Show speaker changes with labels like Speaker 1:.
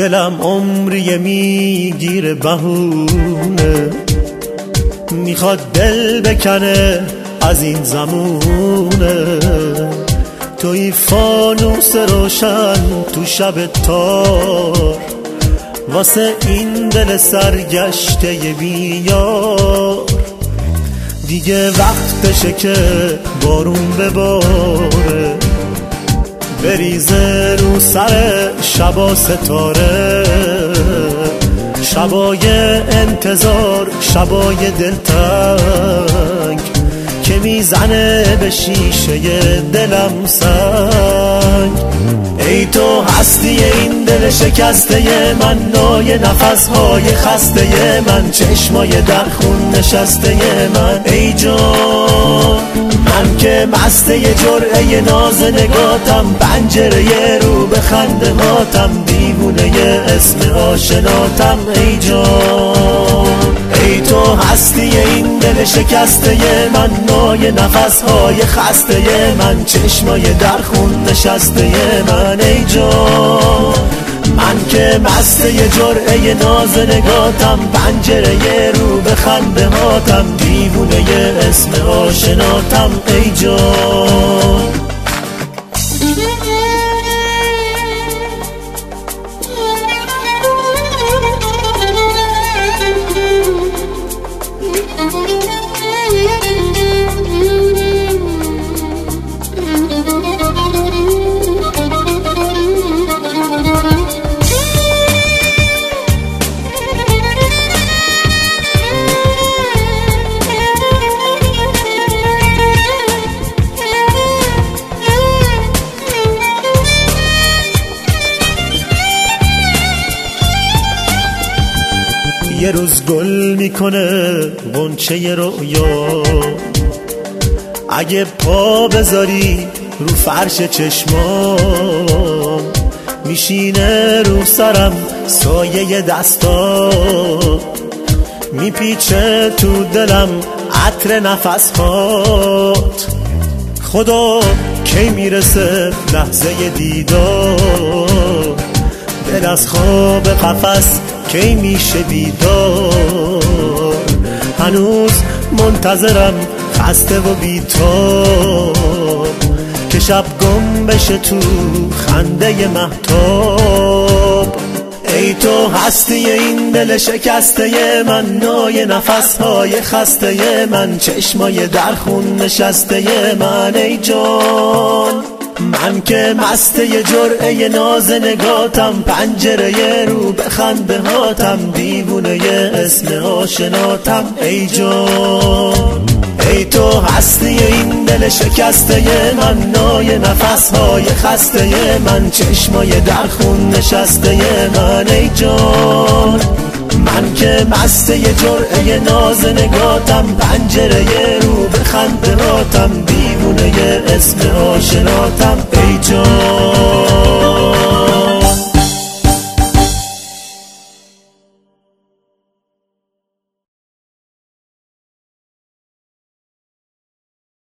Speaker 1: دلم عمری میگیره بهونه، میخواد دل بکنه از این زمونه. توی فانوس روشن تو شب تار، واسه این دل سرگشته بیار. دیگه وقتشه که بارون بباره، بریزه رو سر شبا ستاره. شبای انتظار، شبای دلتنگ که میزنه به شیشه دلم سنگ. ای تو هستی این دل شکسته من، نای نفسهای خسته من، چشمای در خون نشسته من. ای جان من که مسته جرعه ناز نگاتم، پنجره رو به خنده هاتم، دیوونه اسم آشناتم. ای جان ای تو هستی این دل شکسته من، نای نفسهای خسته من، چشمای در خون نشسته من. ای جان من که مسته جرعه ناز نگاتم، پنجره رو به خنده هاتم، دیوونه اسم آشناتم. ای جان یه روز گل میکنه غنچه رویا، اگه پا بذاری رو فرش چشمام، میشینه رو سرم سایه دستا، میپیچه تو دلم عطر نفسهات. خدا کی میرسه لحظه دیدار، دل از خواب قفس کی میشه بیدار. هنوز منتظرم خسته و بی‌تاب، که شب گم بشه تو خنده مهتاب. ای تو هستی این دل شکسته من، نای نفسهای خسته من، چشمای در خون نشسته من. ای جان من که مسته جرعه ناز نگاتم، پنجره رو به خنده هاتم، دیوونه اسم آشناتم. ای جان ای تو هستی این دل شکسته من، نای نفسهای خسته من، چشمای در خون نشسته من. ای جان من که مسته جرعه ناز نگاتم، پنجره رو به خنده هاتم، دیوونه اسم آشناتم.